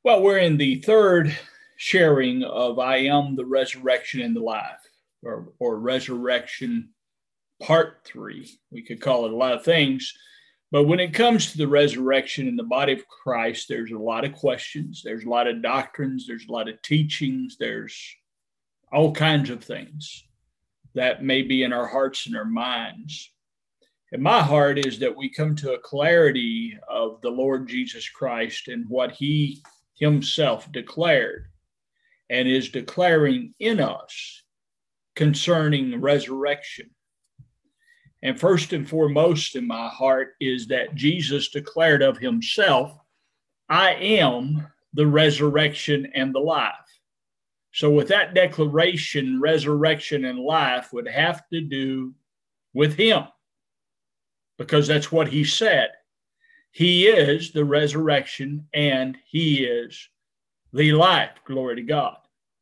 Well, we're in the third sharing of I Am the Resurrection and the Life, or Resurrection Part 3. We could call it a lot of things. But when it comes to the resurrection in the body of Christ, there's a lot of questions, there's a lot of doctrines, there's a lot of teachings, there's all kinds of things that may be in our hearts and our minds. And my heart is that we come to a clarity of the Lord Jesus Christ and what he himself declared and is declaring in us concerning resurrection. And first and foremost in my heart is that Jesus declared of himself, I am the resurrection and the life. So with that declaration, resurrection and life would have to do with him, because that's what he said. He is the resurrection and he is the life. Glory to God.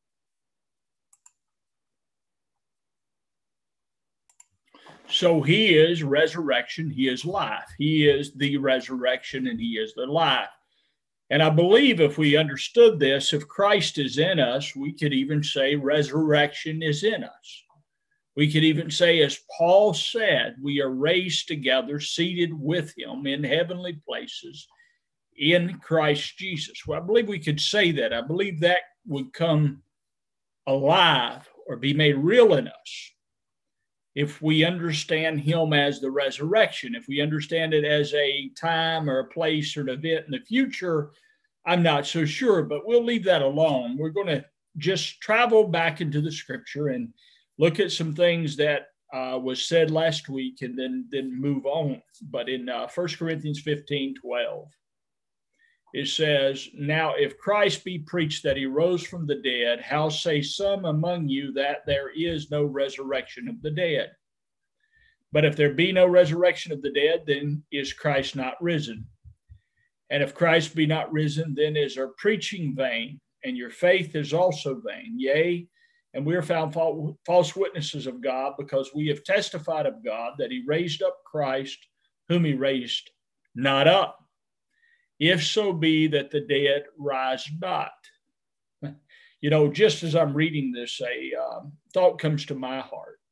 So he is resurrection, he is life. He is the resurrection and he is the life. And I believe if we understood this, if Christ is in us, we could even say resurrection is in us. We could even say, as Paul said, we are raised together, seated with him in heavenly places in Christ Jesus. Well, I believe we could say that. I believe that would come alive or be made real in us if we understand him as the resurrection. If we understand it as a time or a place or an event in the future, I'm not so sure, but we'll leave that alone. We're going to just travel back into the scripture and look at some things that was said last week and then move on. But in 1 Corinthians 15:12, it says, now if Christ be preached that he rose from the dead, how say some among you that there is no resurrection of the dead? But if there be no resurrection of the dead, then is Christ not risen? And if Christ be not risen, then is our preaching vain, and your faith is also vain. Yea, and we are found false witnesses of God, because we have testified of God that he raised up Christ, whom he raised not up, if so be that the dead rise not. You know, just as I'm reading this, a thought comes to my heart.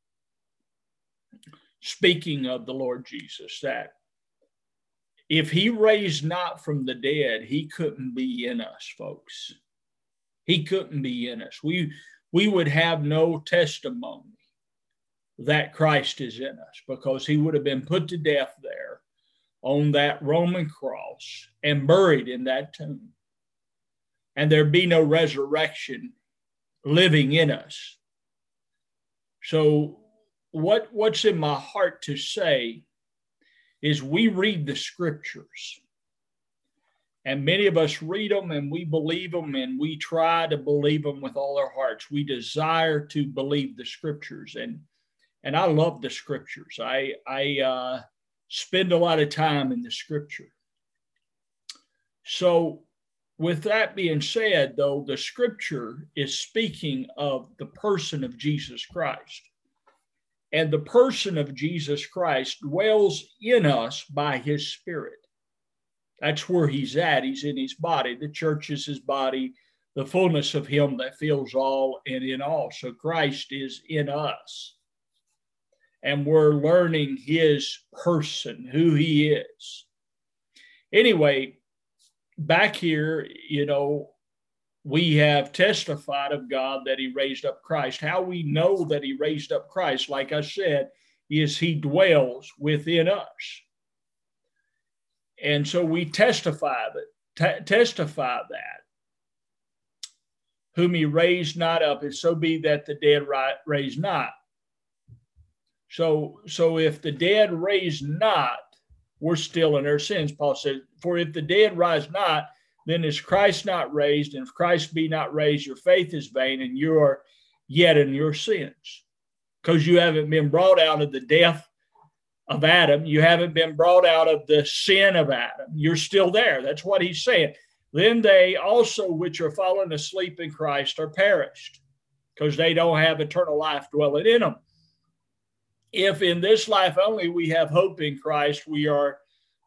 Speaking of the Lord Jesus, that if he raised not from the dead, he couldn't be in us, folks. He couldn't be in us. We would have no testimony that Christ is in us, because he would have been put to death there on that Roman cross and buried in that tomb. And there'd be no resurrection living in us. So what's in my heart to say is we read the scriptures, and many of us read them and we believe them, and we try to believe them with all our hearts. We desire to believe the scriptures, and I love the scriptures. I spend a lot of time in the scripture. So with that being said, though, the scripture is speaking of the person of Jesus Christ. And the person of Jesus Christ dwells in us by his Spirit. That's where he's at. He's in his body. The church is his body, the fullness of him that fills all and in all. So Christ is in us. And we're learning his person, who he is. Anyway, back here, you know, we have testified of God that he raised up Christ. How we know that he raised up Christ, like I said, is he dwells within us. And so we testify that, whom he raised not up, if so be that the dead raised not. So if the dead raise not, we're still in our sins. Paul said, for if the dead rise not, then is Christ not raised? And if Christ be not raised, your faith is vain, and you are yet in your sins. Because you haven't been brought out of the death of Adam. You haven't been brought out of the sin of Adam. You're still there. That's what he's saying. Then they also which are fallen asleep in Christ are perished, because they don't have eternal life dwelling in them. If in this life only we have hope in Christ, we are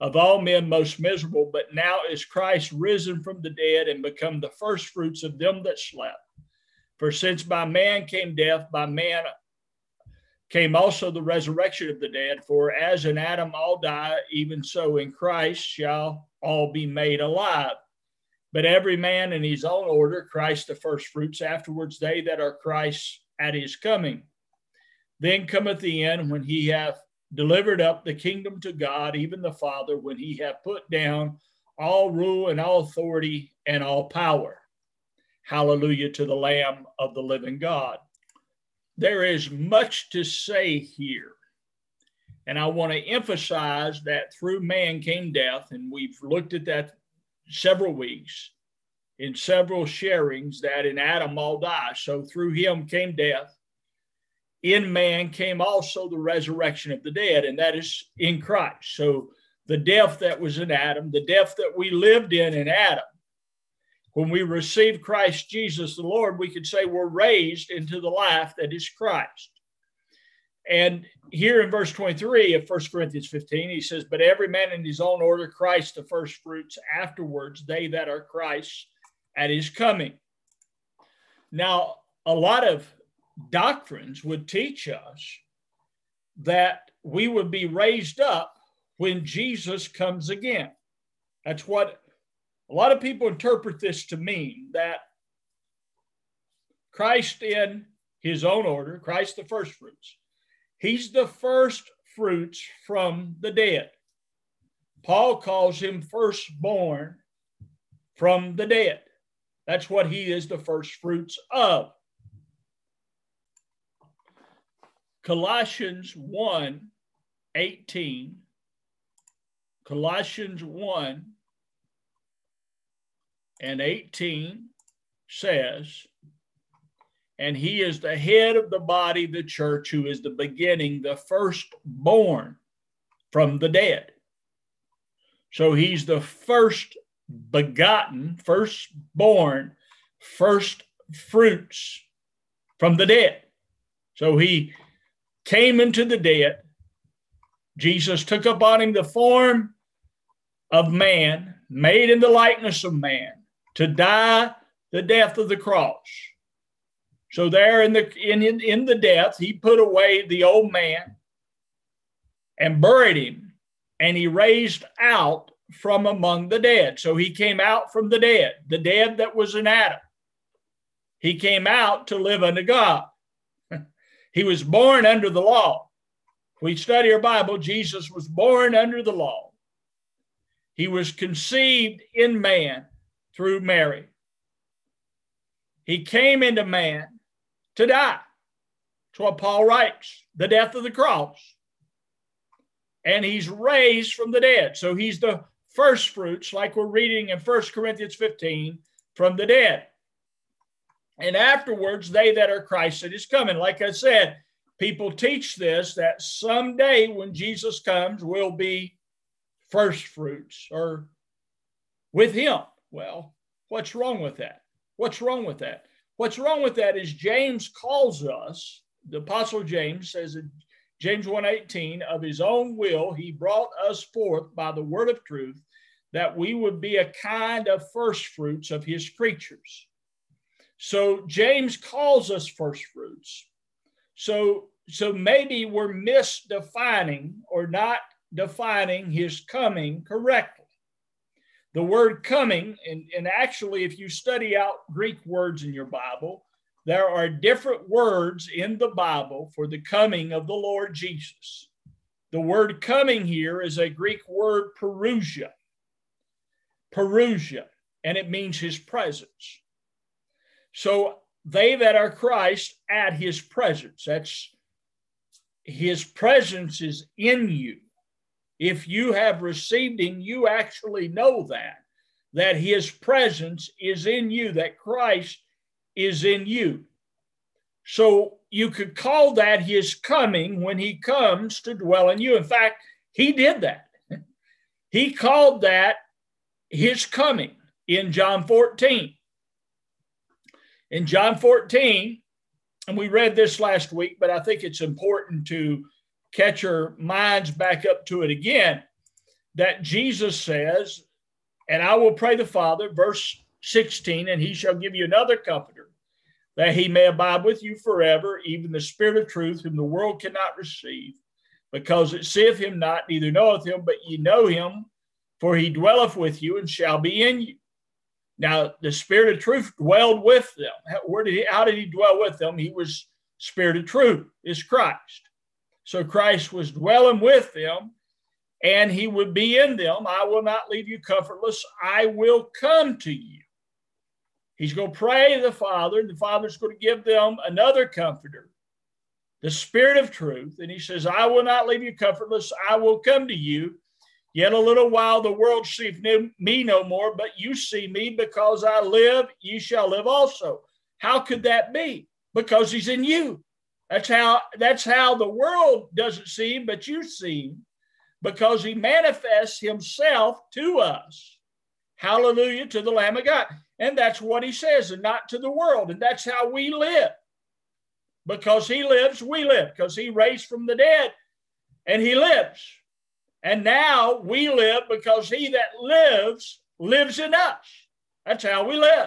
of all men most miserable, but now is Christ risen from the dead and become the first fruits of them that slept. For since by man came death, by man came also the resurrection of the dead. For as in Adam all die, even so in Christ shall all be made alive. But every man in his own order, Christ the first fruits, afterwards they that are Christ at his coming. Then cometh the end, when he hath delivered up the kingdom to God, even the Father, when he hath put down all rule and all authority and all power. Hallelujah to the Lamb of the living God. There is much to say here. And I want to emphasize that through man came death, and we've looked at that several weeks in several sharings, that in Adam all die. So through him came death. In man came also the resurrection of the dead, and that is in Christ. So the death that was in Adam, the death that we lived in Adam, when we received Christ Jesus the Lord, we could say we're raised into the life that is Christ. And here in verse 23 of 1 Corinthians 15, he says, but every man in his own order, Christ the first fruits, afterwards they that are Christ at his coming. Now, a lot of doctrines would teach us that we would be raised up when Jesus comes again. That's what a lot of people interpret this to mean, that Christ in his own order, Christ the first fruits, he's the first fruits from the dead. Paul calls him firstborn from the dead. That's what he is, the first fruits of. Colossians 1:18. Colossians 1:18 says, and he is the head of the body, the church, who is the beginning, the firstborn from the dead. So he's the first begotten, firstborn, first fruits from the dead. So he came into the dead. Jesus took upon him the form of man, made in the likeness of man, to die the death of the cross. So there in the death, he put away the old man and buried him, and he raised out from among the dead. So he came out from the dead that was in Adam. He came out to live unto God. He was born under the law. If we study our Bible, Jesus was born under the law. He was conceived in man through Mary. He came into man to die. That's what Paul writes, the death of the cross. And he's raised from the dead. So he's the first fruits, like we're reading in 1 Corinthians 15, from the dead. And afterwards, they that are Christ that is coming. Like I said, people teach this, that someday when Jesus comes, we'll be first fruits or with him. Well, what's wrong with that? What's wrong with that? What's wrong with that is James calls us, the Apostle James says in James 1:18, of his own will, he brought us forth by the word of truth, that we would be a kind of first fruits of his creatures. So James calls us first fruits. So maybe we're misdefining or not defining his coming correctly. The word coming, and actually if you study out Greek words in your Bible, there are different words in the Bible for the coming of the Lord Jesus. The word coming here is a Greek word parousia. Parousia, and it means his presence. So they that are Christ at his presence, that's his presence is in you. If you have received him, you actually know that his presence is in you, that Christ is in you. So you could call that his coming when he comes to dwell in you. In fact, he did that. He called that his coming in John 14. In John 14, and we read this last week, but I think it's important to catch our minds back up to it again. that Jesus says, and I will pray the Father, verse 16, and he shall give you another comforter, that he may abide with you forever, even the Spirit of truth, whom the world cannot receive, because it seeth him not, neither knoweth him, but ye know him, for he dwelleth with you and shall be in you. Now, the Spirit of truth dwelled with them. How did he dwell with them? He was Spirit of truth, is Christ. So Christ was dwelling with them, and he would be in them. I will not leave you comfortless. I will come to you. He's going to pray to the Father, and the Father's going to give them another comforter, the Spirit of truth. And he says, I will not leave you comfortless. I will come to you. Yet a little while the world seeth me no more, but you see me. Because I live, ye shall live also. How could that be? Because he's in you. That's how the world doesn't see him, but you see him, because he manifests himself to us. Hallelujah to the Lamb of God. And that's what he says, and not to the world. And that's how we live. Because he lives, we live. Because he raised from the dead, and he lives. And now we live because he that lives in us. That's how we live.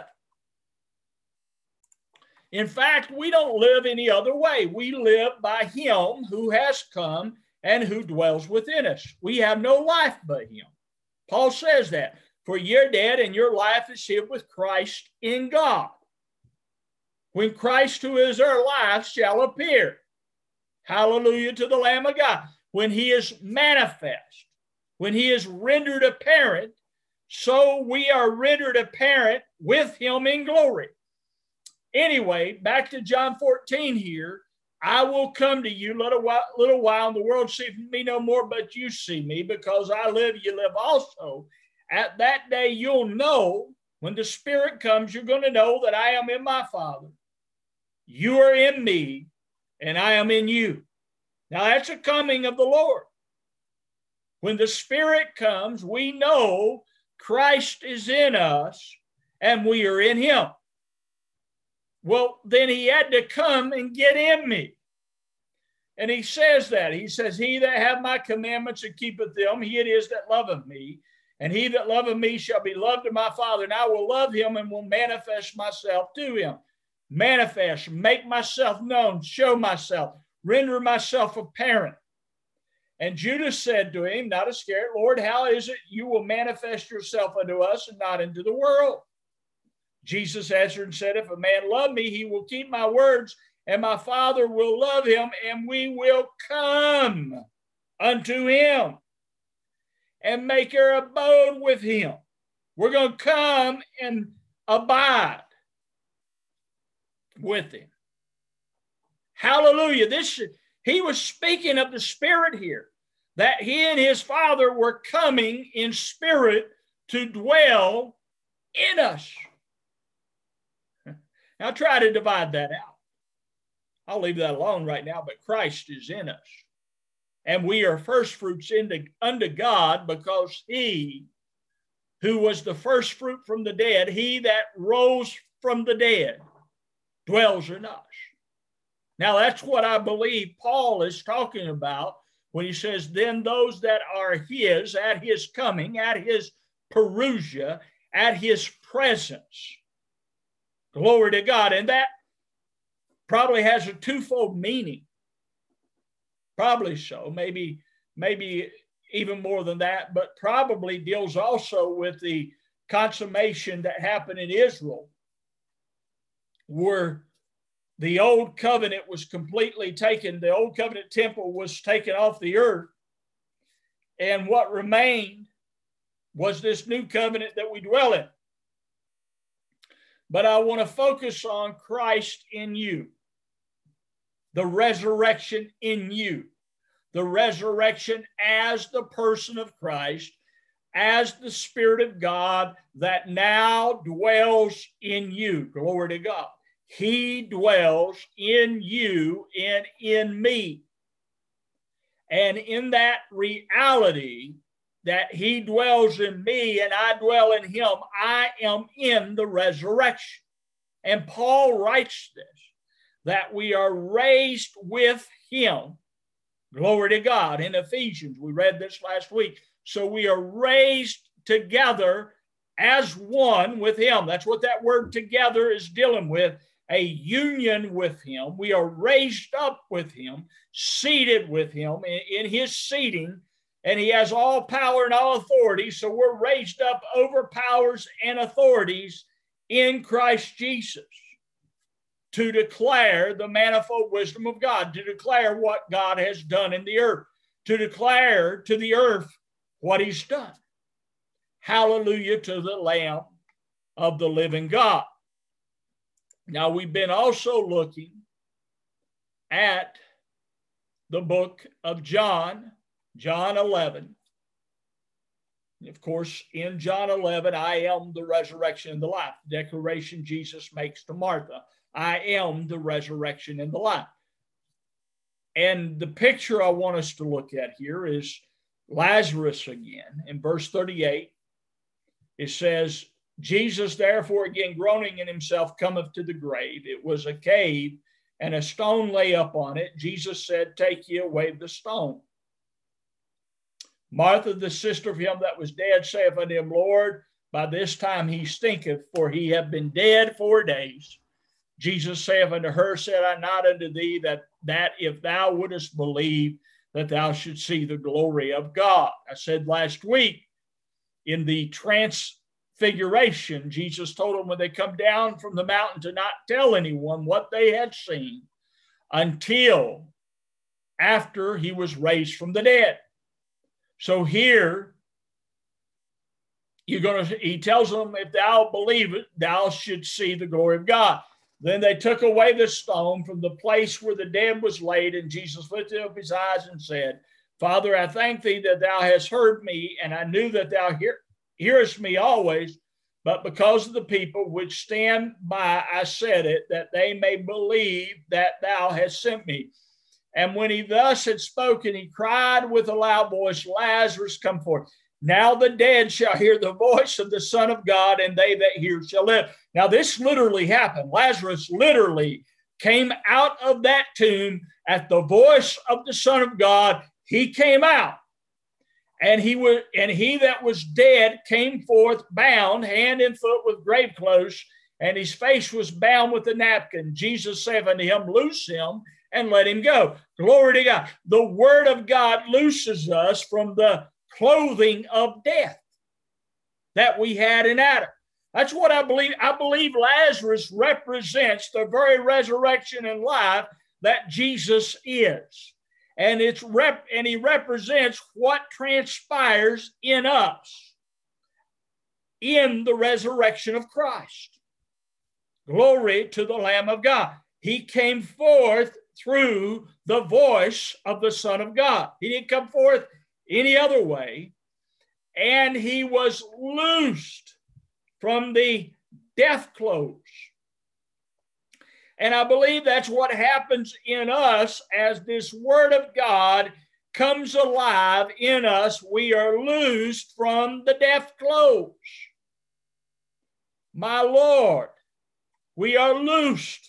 In fact, we don't live any other way. We live by him who has come and who dwells within us. We have no life but him. Paul says that. For you're dead, and your life is hid with Christ in God. When Christ, who is our life, shall appear. Hallelujah to the Lamb of God. When he is manifest, when he is rendered apparent, so we are rendered apparent with him in glory. Anyway, back to John 14 here. I will come to you little while, and the world seeth me no more, but you see me. Because I live, you live also. At that day you'll know, when the Spirit comes, you're going to know that I am in my Father. You are in me, and I am in you. Now that's a coming of the Lord. When the Spirit comes, we know Christ is in us, and we are in him. Well, then he had to come and get in me. And he says that. He says, he that hath my commandments and keepeth them, he it is that loveth me. And he that loveth me shall be loved of my Father, and I will love him and will manifest myself to him. Manifest, make myself known, show myself, render myself apparent. And Judas said to him, not a scared, Lord, how is it you will manifest yourself unto us and not into the world? Jesus answered and said, if a man love me, he will keep my words, and my Father will love him, and we will come unto him and make our abode with him. We're going to come and abide with him. Hallelujah. He was speaking of the Spirit here, that he and his Father were coming in spirit to dwell in us. Now try to divide that out. I'll leave that alone right now, but Christ is in us. And we are first fruits unto God, because he who was the first fruit from the dead, he that rose from the dead, dwells in us. Now that's what I believe Paul is talking about when he says, then those that are his at his coming, at his parousia, at his presence. Glory to God. And that probably has a twofold meaning. Probably so, maybe even more than that, but probably deals also with the consummation that happened in Israel, where the old covenant was completely taken. The old covenant temple was taken off the earth. And what remained was this new covenant that we dwell in. But I want to focus on Christ in you. The resurrection in you. The resurrection as the person of Christ, as the Spirit of God that now dwells in you. Glory to God. He dwells in you and in me. And in that reality that he dwells in me and I dwell in him, I am in the resurrection. And Paul writes this, that we are raised with him. Glory to God. In Ephesians, we read this last week. So we are raised together as one with him. That's what that word together is dealing with, a union with him. We are raised up with him, seated with him in his seating, and he has all power and all authority. So we're raised up over powers and authorities in Christ Jesus to declare the manifold wisdom of God, to declare what God has done in the earth, to declare to the earth what he's done. Hallelujah to the Lamb of the living God. Now, we've been also looking at the book of John 11. Of course, in John 11, I am the resurrection and the life. The declaration Jesus makes to Martha, I am the resurrection and the life. And the picture I want us to look at here is Lazarus again. In verse 38, it says, Jesus, therefore, again groaning in himself, cometh to the grave. It was a cave, and a stone lay up on it. Jesus said, take ye away the stone. Martha, the sister of him that was dead, saith unto him, Lord, by this time he stinketh, for he hath been dead 4 days. Jesus saith unto her, said I not unto thee that if thou wouldest believe, that thou shouldst see the glory of God. I said last week, in the transfiguration, Jesus told them when they come down from the mountain to not tell anyone what they had seen until after he was raised from the dead. So here, he tells them, if thou believe it, thou shouldst see the glory of God. Then they took away the stone from the place where the dead was laid, and Jesus lifted up his eyes and said, Father, I thank thee that thou hast heard me, and I knew that thou hearest me always, but because of the people which stand by, I said it, that they may believe that thou hast sent me. And when he thus had spoken, he cried with a loud voice, Lazarus, come forth. Now the dead shall hear the voice of the Son of God, and they that hear shall live. Now this literally happened. Lazarus literally came out of that tomb at the voice of the Son of God. He came out, and he that was dead came forth bound hand and foot with grave clothes, and his face was bound with a napkin. Jesus said unto him, loose him and let him go. Glory to God. The word of God looses us from the clothing of death that we had in Adam. That's what I believe. I believe Lazarus represents the very resurrection and life that Jesus is. And he represents what transpires in us in the resurrection of Christ. Glory to the Lamb of God. He came forth through the voice of the Son of God. He didn't come forth any other way. And he was loosed from the death clothes. And I believe that's what happens in us as this word of God comes alive in us. We are loosed from the death clothes. My Lord, we are loosed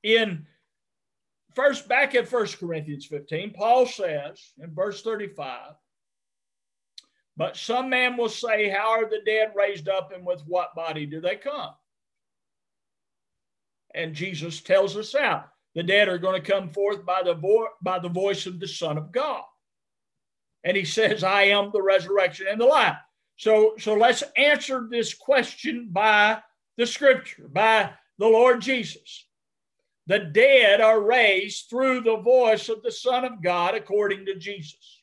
back in 1 Corinthians 15, Paul says in verse 35, but some man will say, how are the dead raised up, and with what body do they come? And Jesus tells us out. The dead are going to come forth by the voice of the Son of God. And he says, I am the resurrection and the life. So let's answer this question by the scripture, by the Lord Jesus. The dead are raised through the voice of the Son of God according to Jesus.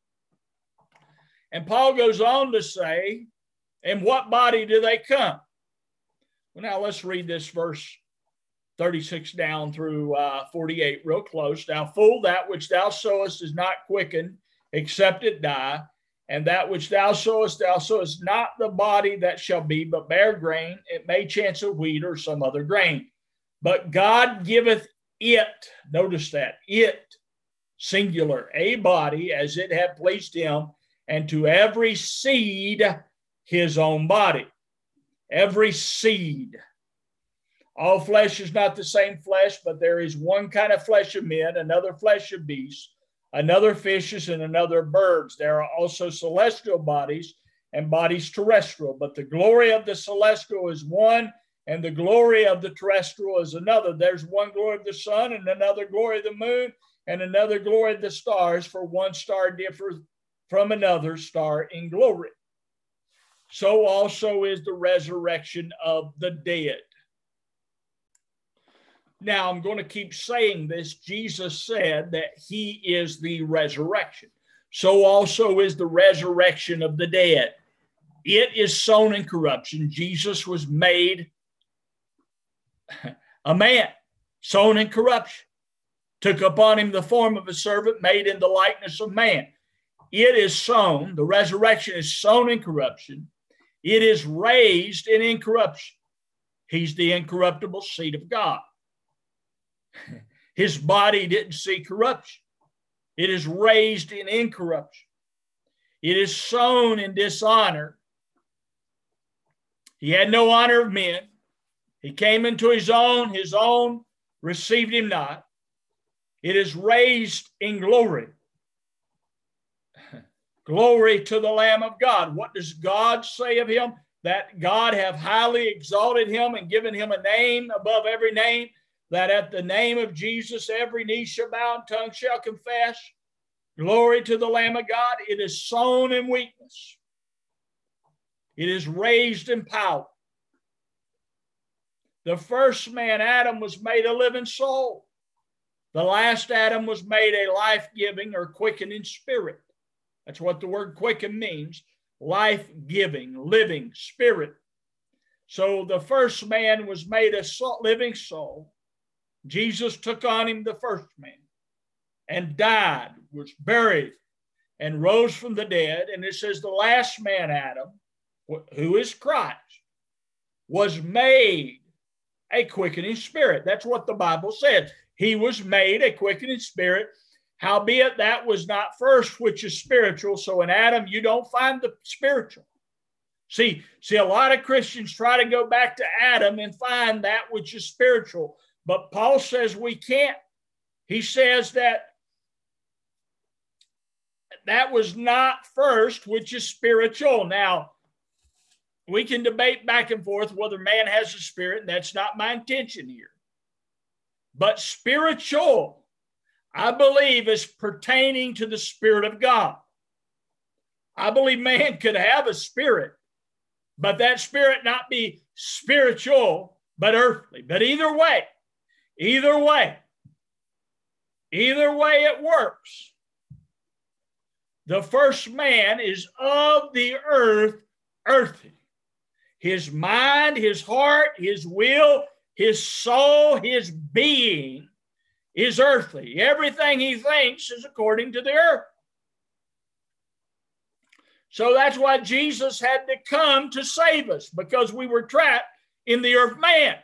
And Paul goes on to say, in what body do they come? Well, now let's read this verse 36 down through 48 real close. Now, fool, that which thou sowest is not quickened, except it die. And that which thou sowest not the body that shall be, but bare grain. It may chance a wheat or some other grain. But God giveth it, notice that, it, singular, a body, as it hath pleased him, and to every seed his own body. Every seed. All flesh is not the same flesh, but there is one kind of flesh of men, another flesh of beasts, another fishes, and another birds. There are also celestial bodies and bodies terrestrial, but the glory of the celestial is one, and the glory of the terrestrial is another. There's one glory of the sun, and another glory of the moon, and another glory of the stars, for one star differs from another star in glory. So also is the resurrection of the dead. Now, I'm going to keep saying this. Jesus said that he is the resurrection. So also is the resurrection of the dead. It is sown in corruption. Jesus was made a man, sown in corruption, took upon him the form of a servant, made in the likeness of man. It is sown, the resurrection is sown in corruption. It is raised in incorruption. He's the incorruptible seed of God. His body didn't see corruption. It is raised in incorruption. It is sown in dishonor. He had no honor of men. He came into his own received him not. It is raised in glory. Glory to the Lamb of God. What does God say of him? That God have highly exalted him and given him a name above every name, that at the name of Jesus every knee shall bow and tongue shall confess. Glory to the Lamb of God. It is sown in weakness. It is raised in power. The first man, Adam, was made a living soul. The last Adam was made a life-giving or quickening spirit. That's what the word quicken means. Life-giving, living spirit. So the first man was made a living soul. Jesus took on him the first man and died, was buried, and rose from the dead. And it says the last man, Adam, who is Christ, was made a quickening spirit. That's what the Bible says. He was made a quickening spirit. Howbeit that was not first, which is spiritual. So in Adam, you don't find the spiritual. See, a lot of Christians try to go back to Adam and find that which is spiritual. But Paul says we can't. He says that was not first, which is spiritual. Now, we can debate back and forth whether man has a spirit, and that's not my intention here. But spiritual, I believe, is pertaining to the Spirit of God. I believe man could have a spirit, but that spirit not be spiritual, but earthly. But either way it works. The first man is of the earth, earthy. His mind, his heart, his will, his soul, his being is earthly. Everything he thinks is according to the earth. So that's why Jesus had to come to save us, because we were trapped in the earth man.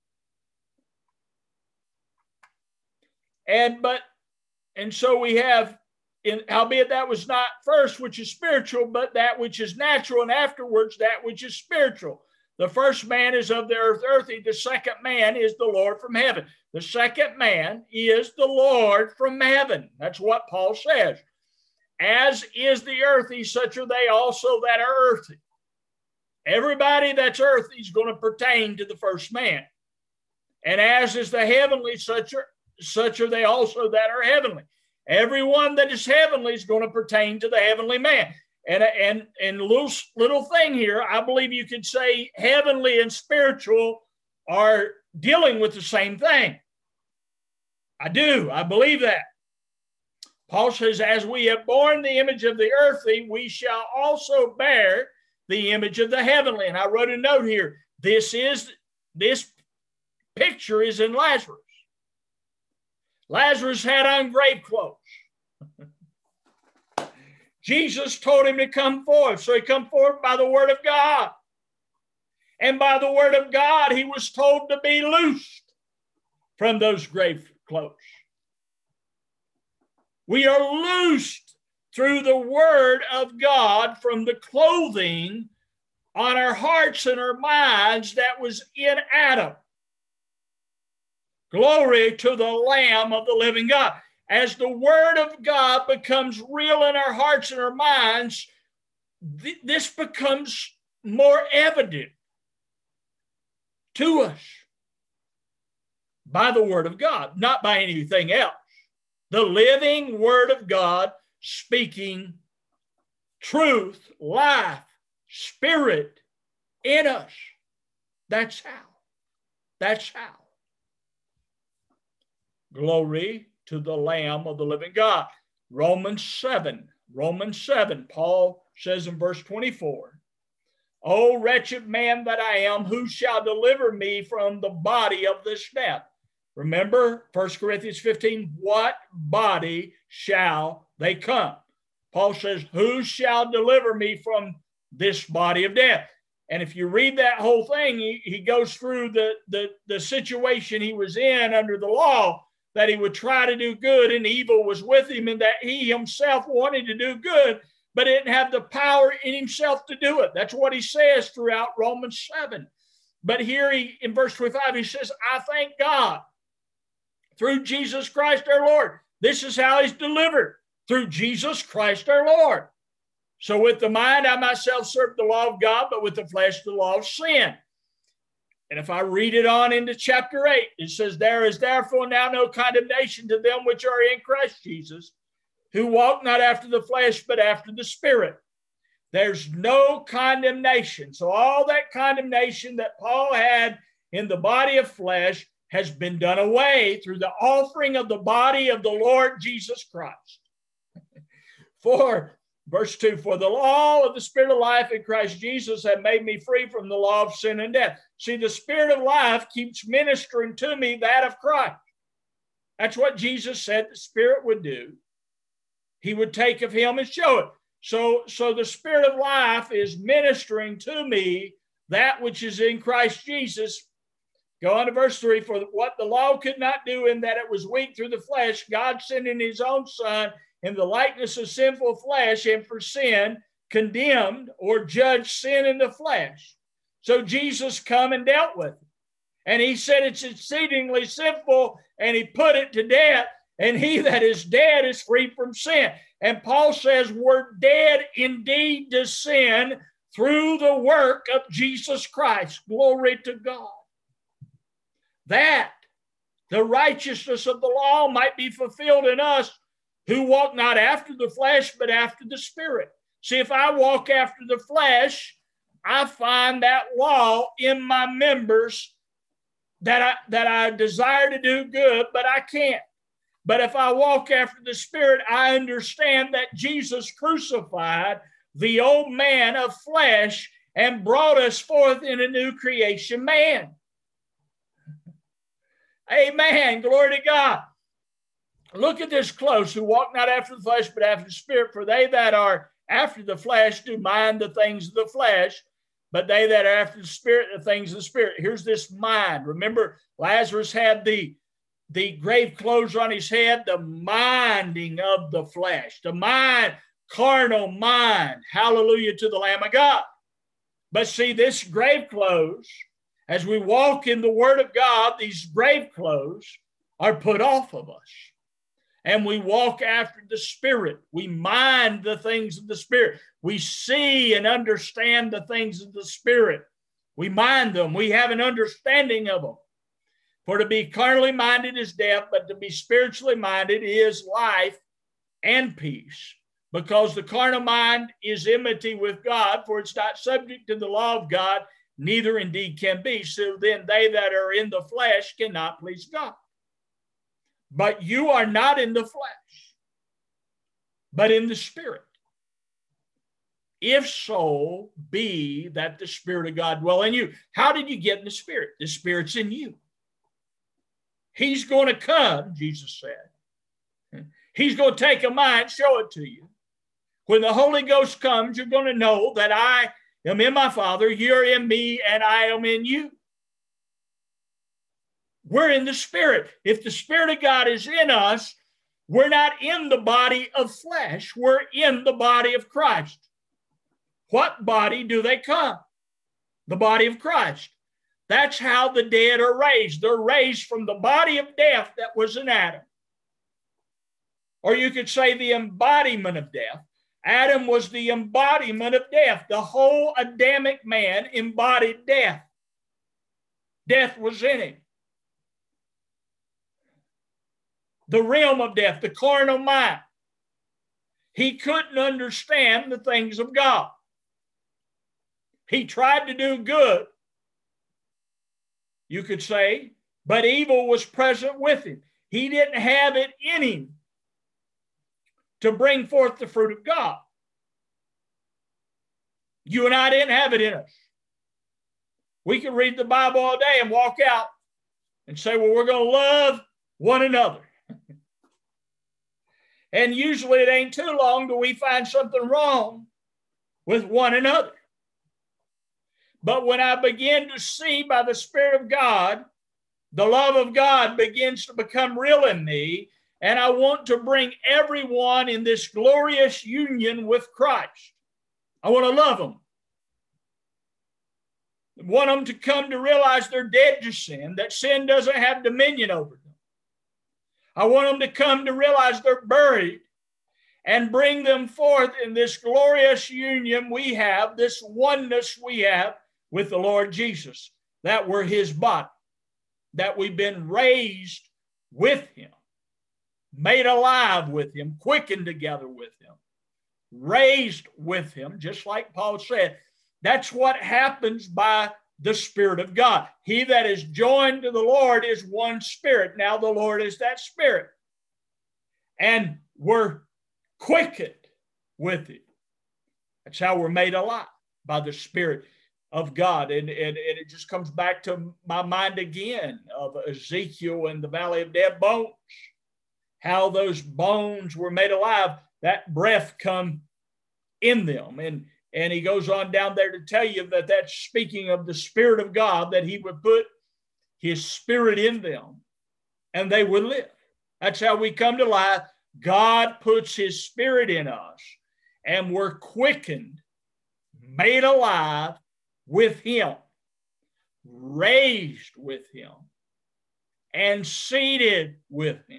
And so we have, howbeit that was not first, which is spiritual, but that which is natural, and afterwards that which is spiritual. The first man is of the earth, earthy. The second man is the Lord from heaven. The second man is the Lord from heaven. That's what Paul says. As is the earthy, such are they also that are earthy. Everybody that's earthy is going to pertain to the first man. And as is the heavenly, such are they also that are heavenly. Everyone that is heavenly is going to pertain to the heavenly man. And little thing here, I believe you could say heavenly and spiritual are dealing with the same thing. I do. I believe that. Paul says, as we have borne the image of the earthly, we shall also bear the image of the heavenly. And I wrote a note here. This picture is in Lazarus. Lazarus had on grave clothes. Jesus told him to come forth. So he come forth by the word of God. And by the word of God, he was told to be loosed from those grave clothes. We are loosed through the word of God from the clothing on our hearts and our minds that was in Adam. Glory to the Lamb of the living God. as the Word of God becomes real in our hearts and our minds, this becomes more evident to us by the Word of God, not by anything else. The living Word of God speaking truth, life, spirit in us. That's how. That's how. Glory to the Lamb of the living God. Romans 7, Paul says in verse 24, O wretched man that I am, who shall deliver me from the body of this death? Remember 1 Corinthians 15, what body shall they come? Paul says, who shall deliver me from this body of death? And if you read that whole thing, he goes through the situation he was in under the law, that he would try to do good and evil was with him, and that he himself wanted to do good, but didn't have the power in himself to do it. That's what he says throughout Romans 7. But here in verse 25, he says, I thank God through Jesus Christ our Lord. This is how he's delivered, through Jesus Christ our Lord. So with the mind, I myself serve the law of God, but with the flesh, the law of sin. And if I read it on into chapter 8, it says, there is therefore now no condemnation to them which are in Christ Jesus, who walk not after the flesh, but after the Spirit. There's no condemnation. So all that condemnation that Paul had in the body of flesh has been done away through the offering of the body of the Lord Jesus Christ. For verse 2, for the law of the Spirit of life in Christ Jesus had made me free from the law of sin and death. See, the Spirit of life keeps ministering to me that of Christ. That's what Jesus said the Spirit would do. He would take of him and show it. So the Spirit of life is ministering to me that which is in Christ Jesus. Go on to verse 3, for what the law could not do in that it was weak through the flesh, God sending his own Son in the likeness of sinful flesh, and for sin condemned or judged sin in the flesh. So Jesus come and dealt with it. And he said it's exceedingly sinful, and he put it to death. And he that is dead is free from sin. And Paul says we're dead indeed to sin through the work of Jesus Christ. Glory to God. That the righteousness of the law might be fulfilled in us who walk not after the flesh, but after the Spirit. See, if I walk after the flesh, I find that law in my members that I desire to do good, but I can't. But if I walk after the Spirit, I understand that Jesus crucified the old man of flesh and brought us forth in a new creation man. Amen. Glory to God. Look at this close, who walk not after the flesh, but after the Spirit. For they that are after the flesh do mind the things of the flesh, but they that are after the Spirit, the things of the Spirit. Here's this mind. Remember, Lazarus had the grave clothes on his head, the minding of the flesh, the mind, carnal mind. Hallelujah to the Lamb of God. But see, this grave clothes, as we walk in the Word of God, these grave clothes are put off of us. And we walk after the Spirit. We mind the things of the Spirit. We see and understand the things of the Spirit. We mind them. We have an understanding of them. For to be carnally minded is death, but to be spiritually minded is life and peace. Because the carnal mind is enmity with God, for it's not subject to the law of God, neither indeed can be. So then they that are in the flesh cannot please God. But you are not in the flesh, but in the Spirit. If so be that the Spirit of God dwell in you. How did you get in the Spirit? The Spirit's in you. He's going to come, Jesus said. He's going to take a mind, show it to you. When the Holy Ghost comes, you're going to know that I am in my Father, you're in me, and I am in you. We're in the Spirit. If the Spirit of God is in us, we're not in the body of flesh. We're in the body of Christ. What body do they come? The body of Christ. That's how the dead are raised. They're raised from the body of death that was in Adam. Or you could say the embodiment of death. Adam was the embodiment of death. The whole Adamic man embodied death. Death was in him. The realm of death, the carnal mind. He couldn't understand the things of God. He tried to do good, you could say, but evil was present with him. He didn't have it in him to bring forth the fruit of God. You and I didn't have it in us. We could read the Bible all day and walk out and say, well, we're going to love one another. And usually it ain't too long till we find something wrong with one another. But when I begin to see by the Spirit of God, the love of God begins to become real in me, and I want to bring everyone in this glorious union with Christ. I want to love them. I want them to come to realize they're dead to sin, that sin doesn't have dominion over them. I want them to come to realize they're buried and bring them forth in this glorious union we have, this oneness we have with the Lord Jesus, that we're his body, that we've been raised with him, made alive with him, quickened together with him, raised with him, just like Paul said. That's what happens by the Spirit of God. He that is joined to the Lord is one spirit. Now the Lord is that Spirit. And we're quickened with it. That's how we're made alive, by the Spirit of God. And it just comes back to my mind again of Ezekiel and the valley of dead bones. How those bones were made alive, that breath come in them. And he goes on down there to tell you that that's speaking of the Spirit of God, that he would put his Spirit in them and they would live. That's how we come to life. God puts his Spirit in us and we're quickened, made alive with him, raised with him, and seated with him.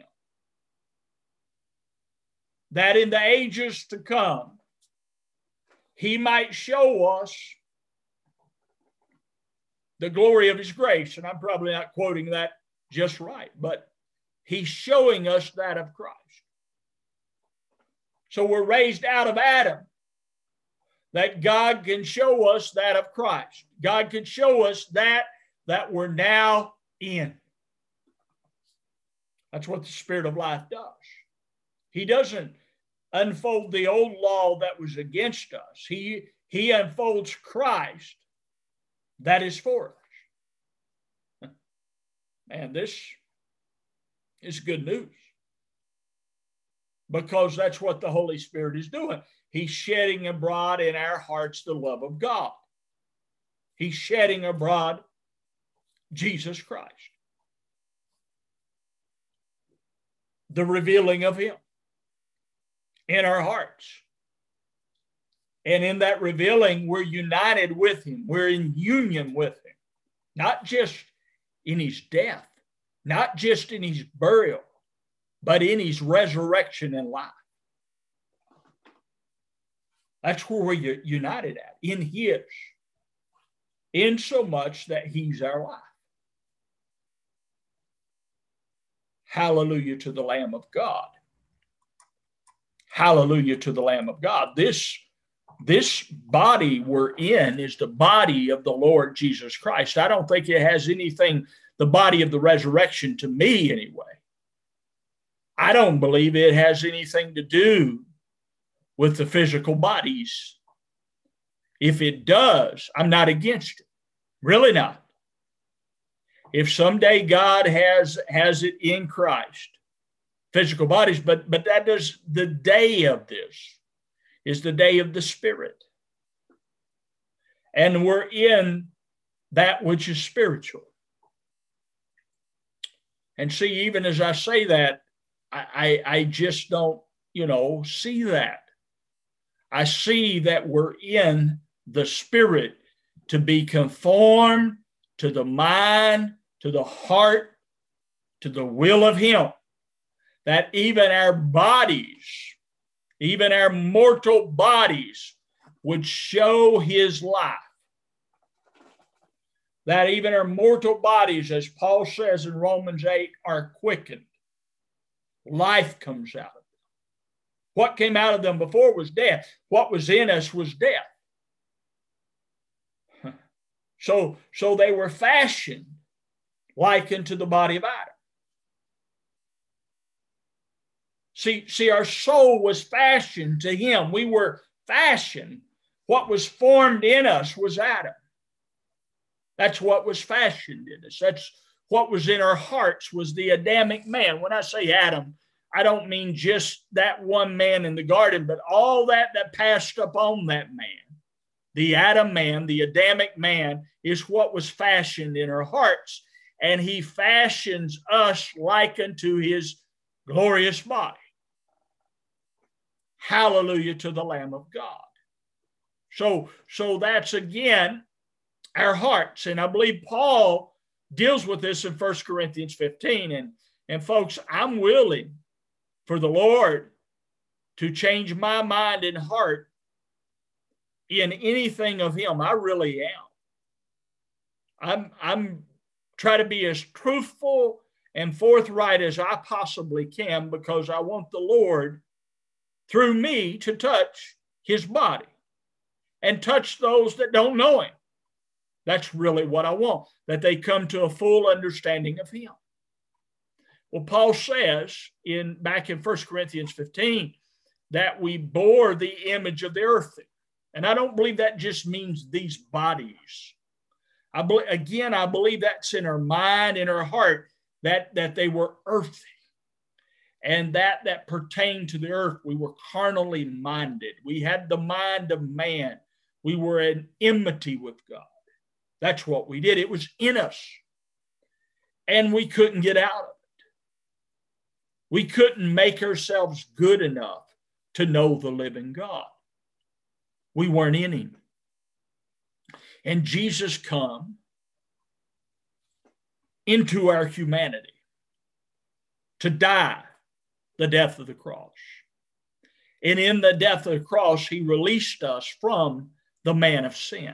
That in the ages to come, he might show us the glory of his grace. And I'm probably not quoting that just right, but he's showing us that of Christ. So we're raised out of Adam, that God can show us that of Christ. God can show us that we're now in. That's what the Spirit of life does. He doesn't unfold the old law that was against us. He unfolds Christ that is for us. Man, this is good news, because that's what the Holy Spirit is doing. He's shedding abroad in our hearts the love of God. He's shedding abroad Jesus Christ, the revealing of him in our hearts. And in that revealing, we're united with him. We're in union with him, not just in his death, not just in his burial, but in his resurrection and life. That's where we're united at, in his, in so much that he's our life. Hallelujah to the Lamb of God. Hallelujah to the Lamb of God. This body we're in is the body of the Lord Jesus Christ. I don't think it has anything, the body of the resurrection, to me anyway. I don't believe it has anything to do with the physical bodies. If it does, I'm not against it. Really not. If someday God has it in Christ, physical bodies, but that does, the day of this is the day of the Spirit. And we're in that which is spiritual. And see, even as I say that, I just don't, see that. I see that we're in the Spirit to be conformed to the mind, to the heart, to the will of him. that even our bodies, even our mortal bodies, would show his life. That even our mortal bodies, as Paul says in Romans 8, are quickened. Life comes out of them. What came out of them before was death. What was in us was death. So they were fashioned like unto the body of Adam. See, our soul was fashioned to him. We were fashioned. What was formed in us was Adam. That's what was fashioned in us. That's what was in our hearts, was the Adamic man. When I say Adam, I don't mean just that one man in the garden, but all that passed upon that man. The Adam man, the Adamic man, is what was fashioned in our hearts. And he fashions us like unto his glorious body. Hallelujah to the Lamb of God. So that's again our hearts. And I believe Paul deals with this in 1 Corinthians 15. And folks, I'm willing for the Lord to change my mind and heart in anything of him. I really am. I'm trying to be as truthful and forthright as I possibly can, because I want the Lord through me to touch his body and touch those that don't know him. That's really what I want, that they come to a full understanding of him. Well, Paul says back in 1 Corinthians 15 that we bore the image of the earthy. And I don't believe that just means these bodies. I believe that's in our mind, in our heart, that they were earthy. And that pertained to the earth. We were carnally minded. We had the mind of man. We were in enmity with God. That's what we did. It was in us. And we couldn't get out of it. We couldn't make ourselves good enough to know the living God. We weren't in him. And Jesus come into our humanity to die the death of the cross. And in the death of the cross, he released us from the man of sin.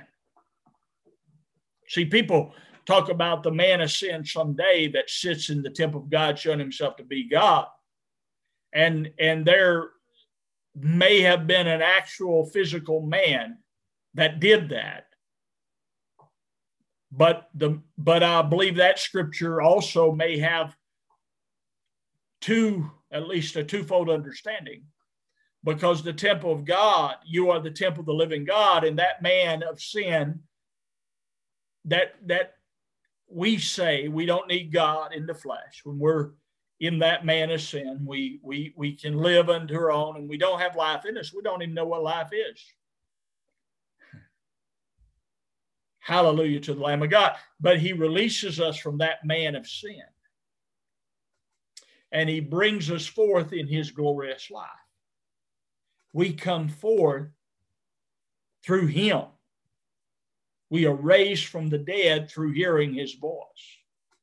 See, people talk about the man of sin someday that sits in the temple of God showing himself to be God. And there may have been an actual physical man that did that. But I believe that scripture also may have at least a twofold understanding, because the temple of God, you are the temple of the living God, and that man of sin, that we say we don't need God in the flesh. When we're in that man of sin, we can live unto our own, and we don't have life in us. We don't even know what life is. Hallelujah to the Lamb of God. But he releases us from that man of sin. And he brings us forth in his glorious life. We come forth through him. We are raised from the dead through hearing his voice.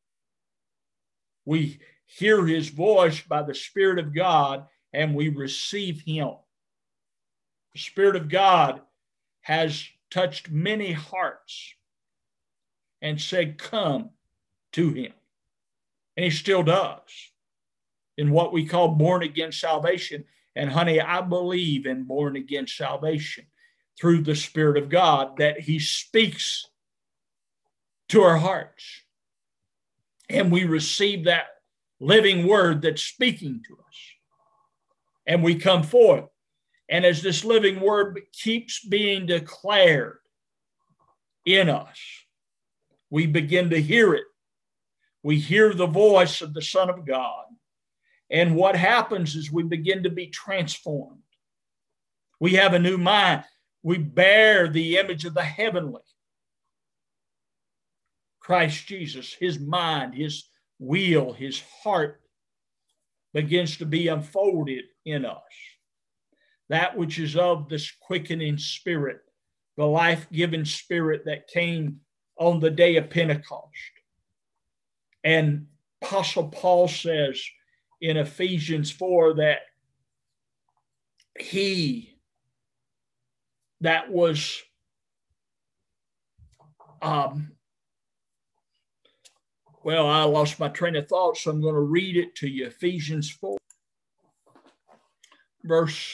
We hear his voice by the Spirit of God, and we receive him. The Spirit of God has touched many hearts and said, come to him. And he still does in what we call born again salvation. And honey, I believe in born again salvation through the Spirit of God, that he speaks to our hearts. And we receive that living word that's speaking to us. And we come forth. And as this living word keeps being declared in us, we begin to hear it. We hear the voice of the Son of God. And what happens is we begin to be transformed. We have a new mind. We bear the image of the heavenly. Christ Jesus, his mind, his will, his heart begins to be unfolded in us. That which is of this quickening spirit, the life-giving spirit that came on the day of Pentecost. And Apostle Paul says in Ephesians 4 that that was well, I lost my train of thought, so I'm going to read it to you. Ephesians 4, verse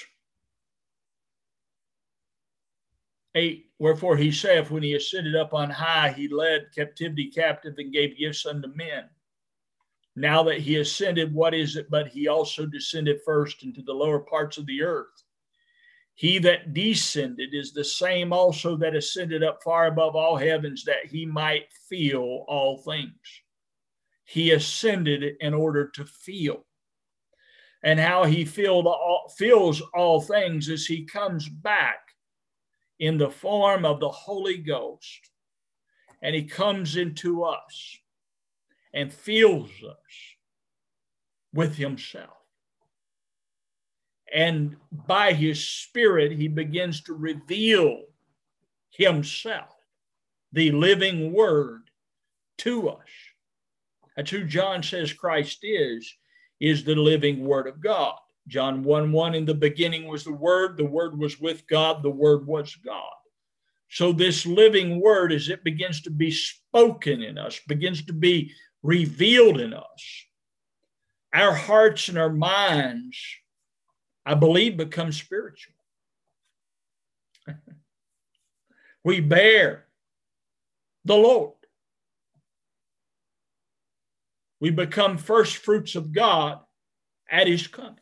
8. Wherefore he saith, when he ascended up on high, he led captivity captive and gave gifts unto men. Now that he ascended, what is it but he also descended first into the lower parts of the earth? He that descended is the same also that ascended up far above all heavens, that he might fill all things. He ascended in order to feel. And how he fills all things is he comes back in the form of the Holy Ghost. And he comes into us and fills us with himself. And by his Spirit, he begins to reveal himself, the living word, to us. That's who John says Christ is the living word of God. John 1:1, in the beginning was the Word was with God, the Word was God. So this living word, as it begins to be spoken in us, begins to be revealed in us, our hearts and our minds, I believe, become spiritual. We bear the Lord. We become first fruits of God at his coming.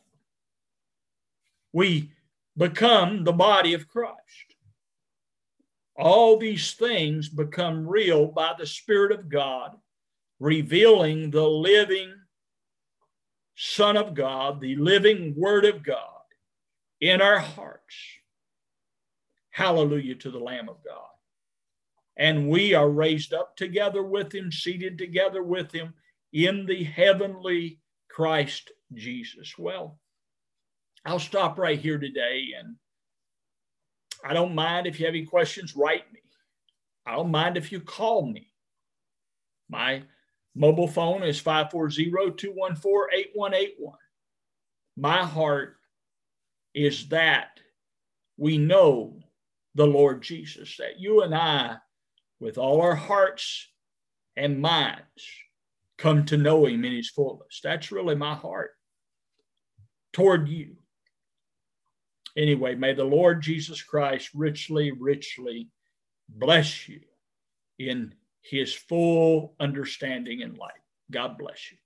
We become the body of Christ. All these things become real by the Spirit of God, revealing the living Son of God, the living Word of God in our hearts. Hallelujah to the Lamb of God. And we are raised up together with him, seated together with him in the heavenly Christ Jesus. Well, I'll stop right here today, and I don't mind if you have any questions, write me. I don't mind if you call me. My mobile phone is 540-214-8181. My heart is that we know the Lord Jesus, that you and I, with all our hearts and minds, come to know him in his fullness. That's really my heart toward you. Anyway, may the Lord Jesus Christ richly, richly bless you in his full understanding and light. God bless you.